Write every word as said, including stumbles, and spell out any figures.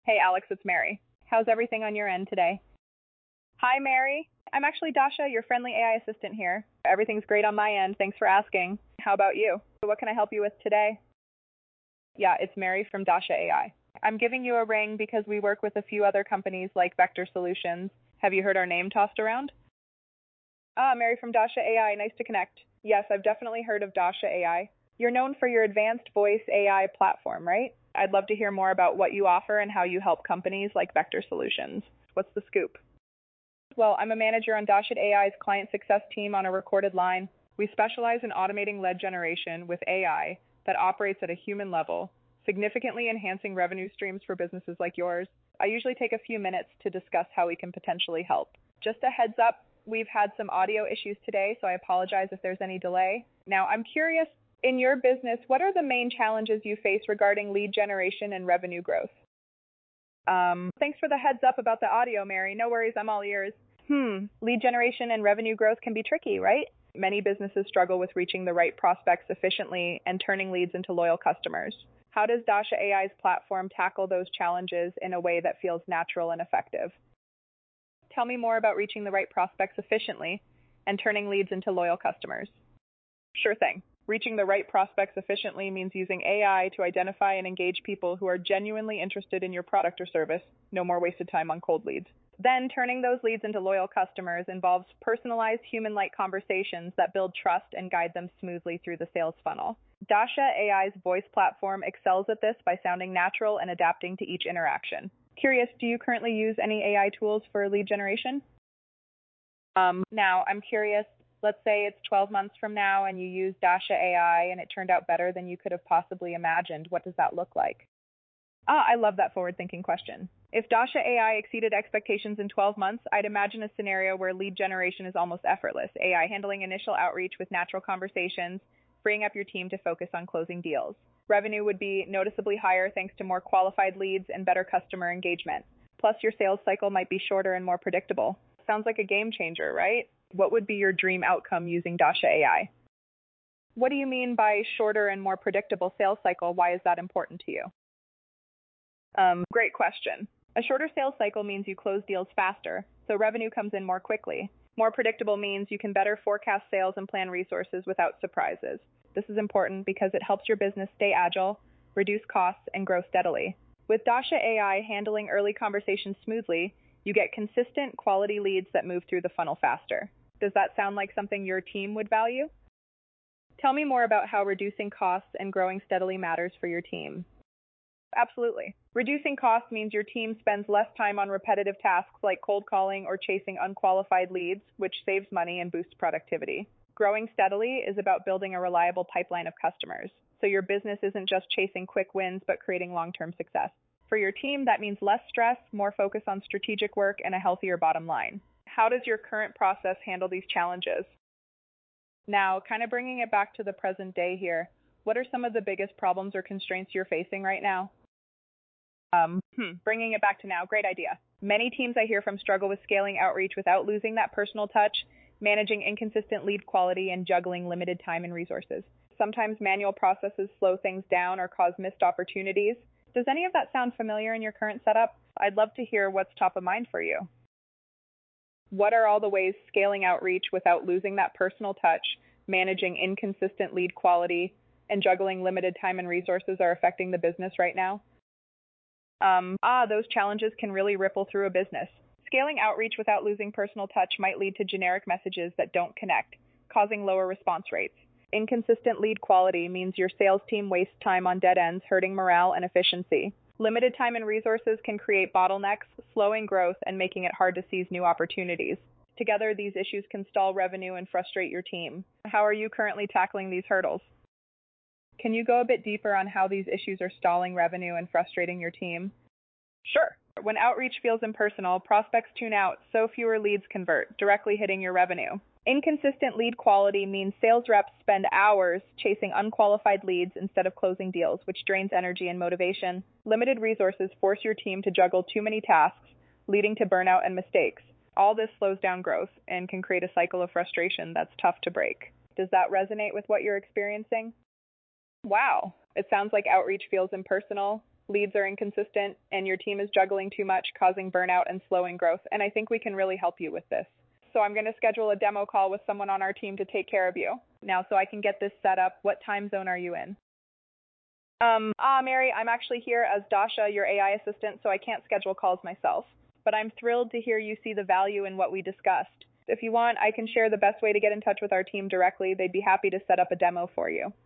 Hey Alex, it's Mary. How's everything on your end today? Hi Mary. I'm actually Dasha, your friendly A I assistant here. Everything's great on my end. Thanks for asking. How about you? What can I help you with today? Yeah, it's Mary from Dasha A I. I'm giving you a ring because we work with a few other companies like Vector Solutions. Have you heard our name tossed around? Ah, Mary from Dasha A I. Nice to connect. Yes, I've definitely heard of Dasha A I. You're known for your advanced voice A I platform, right? I'd love to hear more about what you offer and how you help companies like Vector Solutions. What's the scoop? Well, I'm a manager on Dasha A I's client success team on a recorded line. We specialize in automating lead generation with A I that operates at a human level, significantly enhancing revenue streams for businesses like yours. I usually take a few minutes to discuss how we can potentially help. Just a heads up, we've had some audio issues today, so I apologize if there's any delay. Now, I'm curious, in your business, what are the main challenges you face regarding lead generation and revenue growth? Um, thanks for the heads up about the audio, Mary. No worries, I'm all ears. Hmm, lead generation and revenue growth can be tricky, right? Many businesses struggle with reaching the right prospects efficiently and turning leads into loyal customers. How does Dasha A I's platform tackle those challenges in a way that feels natural and effective? Tell me more about reaching the right prospects efficiently and turning leads into loyal customers. Sure thing. Reaching the right prospects efficiently means using A I to identify and engage people who are genuinely interested in your product or service. No more wasted time on cold leads. Then, turning those leads into loyal customers involves personalized human-like conversations that build trust and guide them smoothly through the sales funnel. Dasha A I's voice platform excels at this by sounding natural and adapting to each interaction. Curious, do you currently use any A I tools for lead generation? Um, now, I'm curious, let's say it's twelve months from now and you use Dasha A I and it turned out better than you could have possibly imagined. What does that look like? Ah, I love that forward-thinking question. If Dasha A I exceeded expectations in twelve months, I'd imagine a scenario where lead generation is almost effortless, A I handling initial outreach with natural conversations, freeing up your team to focus on closing deals. Revenue would be noticeably higher thanks to more qualified leads and better customer engagement. Plus, your sales cycle might be shorter and more predictable. Sounds like a game changer, right? What would be your dream outcome using Dasha A I? What do you mean by shorter and more predictable sales cycle? Why is that important to you? Um, great question. A shorter sales cycle means you close deals faster, so revenue comes in more quickly. More predictable means you can better forecast sales and plan resources without surprises. This is important because it helps your business stay agile, reduce costs, and grow steadily. With Dasha A I handling early conversations smoothly, you get consistent, quality leads that move through the funnel faster. Does that sound like something your team would value? Tell me more about how reducing costs and growing steadily matters for your team. Absolutely. Reducing costs means your team spends less time on repetitive tasks like cold calling or chasing unqualified leads, which saves money and boosts productivity. Growing steadily is about building a reliable pipeline of customers, so your business isn't just chasing quick wins but creating long-term success. For your team, that means less stress, more focus on strategic work, and a healthier bottom line. How does your current process handle these challenges? Now, kind of bringing it back to the present day here, what are some of the biggest problems or constraints you're facing right now? Um, hmm, bringing it back to now, great idea. Many teams I hear from struggle with scaling outreach without losing that personal touch, managing inconsistent lead quality, and juggling limited time and resources. Sometimes manual processes slow things down or cause missed opportunities. Does any of that sound familiar in your current setup? I'd love to hear what's top of mind for you. What are all the ways scaling outreach without losing that personal touch, managing inconsistent lead quality, and juggling limited time and resources are affecting the business right now? Um, ah, those challenges can really ripple through a business. Scaling outreach without losing personal touch might lead to generic messages that don't connect, causing lower response rates. Inconsistent lead quality means your sales team wastes time on dead ends, hurting morale and efficiency. Limited time and resources can create bottlenecks, slowing growth and making it hard to seize new opportunities. Together, these issues can stall revenue and frustrate your team. How are you currently tackling these hurdles? Can you go a bit deeper on how these issues are stalling revenue and frustrating your team? Sure. When outreach feels impersonal, prospects tune out, so fewer leads convert, directly hitting your revenue. Inconsistent lead quality means sales reps spend hours chasing unqualified leads instead of closing deals, which drains energy and motivation. Limited resources force your team to juggle too many tasks, leading to burnout and mistakes. All this slows down growth and can create a cycle of frustration that's tough to break. Does that resonate with what you're experiencing? Wow. It sounds like outreach feels impersonal, leads are inconsistent, and your team is juggling too much, causing burnout and slowing growth, and I think we can really help you with this. So I'm going to schedule a demo call with someone on our team to take care of you. Now, so I can get this set up, what time zone are you in? Um, ah, Mary, I'm actually here as Dasha, your A I assistant, so I can't schedule calls myself. But I'm thrilled to hear you see the value in what we discussed. If you want, I can share the best way to get in touch with our team directly. They'd be happy to set up a demo for you.